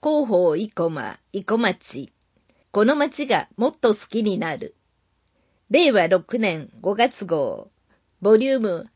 広報生駒、生駒町。この町がもっと好きになる。令和6年5月号、ボリューム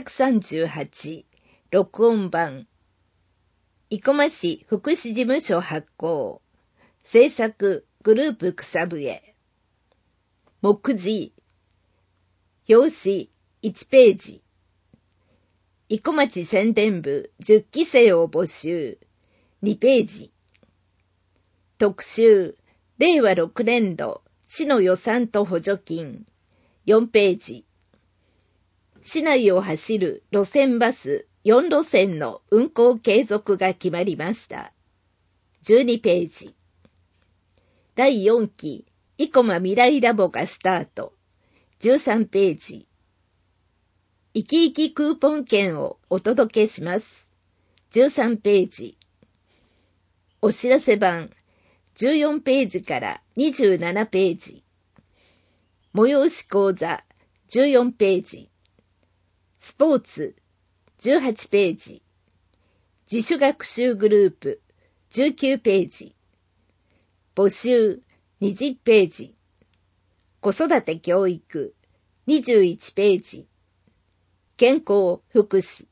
838、録音版。生駒市福祉事務所発行。制作グループ草笛。目次。表紙1ページ。生駒町宣伝部10期生を募集。2ページ。特集、令和6年度、市の予算と補助金。4ページ。市内を走る路線バス4路線の運行継続が決まりました。12ページ。第4期、生駒未来ラボがスタート。13ページ。生き生きクーポン券をお届けします。13ページ。お知らせ版14ページから27ページ。催し講座14ページ。スポーツ18ページ。自主学習グループ19ページ。募集20ページ。子育て教育21ページ。健康福祉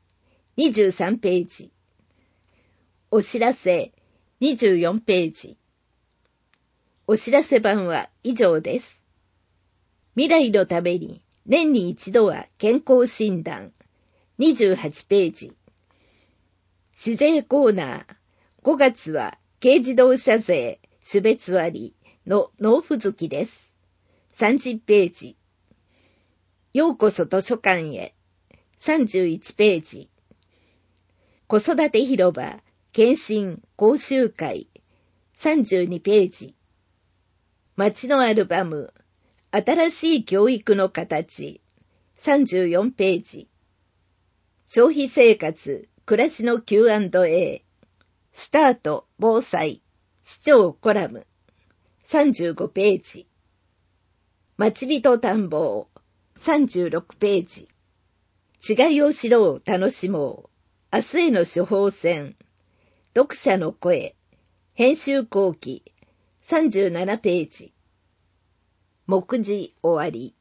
23ページ。お知らせ24ページ。お知らせ版は以上です。未来のために年に一度は健康診断28ページ。市税コーナー5月は軽自動車税種別割の納付月です。30ページ。ようこそ図書館へ31ページ。子育て広場検診講習会32ページ。町のアルバム新しい教育の形34ページ。消費生活暮らしの Q&A スタート防災市長コラム35ページ。町人探訪36ページ。違いを知ろう楽しもう明日への処方箋読者の声編集後期37ページ。目次終わり。